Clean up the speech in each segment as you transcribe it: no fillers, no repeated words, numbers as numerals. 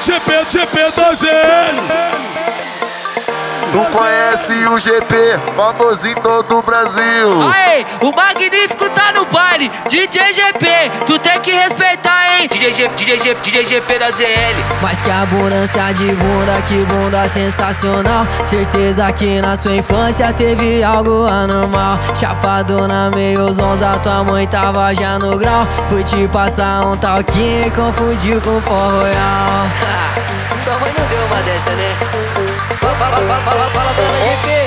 GP da ZL. Tu conhece o GP, famoso em todo o Brasil. Aê, o magnífico tá no baile, DJ GP, tu tem que respeitar, hein? DJ GP da ZL. Mais que abundância de bunda, que bunda sensacional. Certeza que na sua infância teve algo anormal. Chapadona meio zonza, tua mãe tava já no grau. Fui te passar um talquinho e confundiu com pó royal. Sua mãe não deu uma dessa, né? Fala pra GP.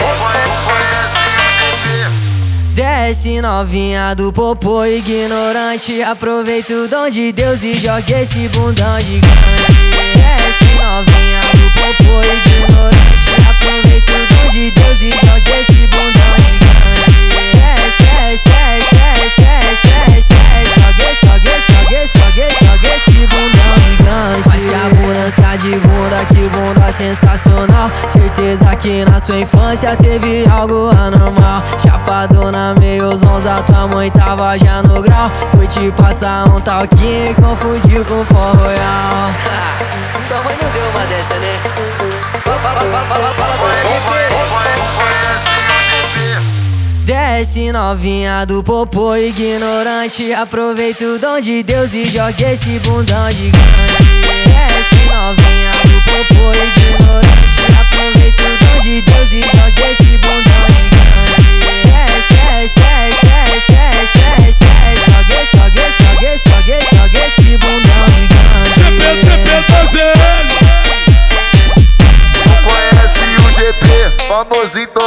Desce novinha do popô ignorante, aproveita o dom de Deus e joga esse bundão gigante. Desce novinha do popô ignorante, aproveita o dom de Deus e joga esse bundão gigante. Joga esse bundão gigante. Mas que abundância de bunda, que bunda sensacional. Certeza que na sua infância teve algo anormal. Chapadona meio zonza, tua mãe tava já no grau. Fui te passar um talquinho e confundiu com pó royal. Sua mãe não deu uma dessa, né? Fala pra GP. Desce novinha do popô ignorante, aproveita o dom de Deus e joga esse bundão gigante. Desce novinha do popô ignorante, aproveita o dom de Deus e joga esse bundão gigante. Joga esse bundão gigante. GP da ZL. Tu conhece o GP, famoso em todo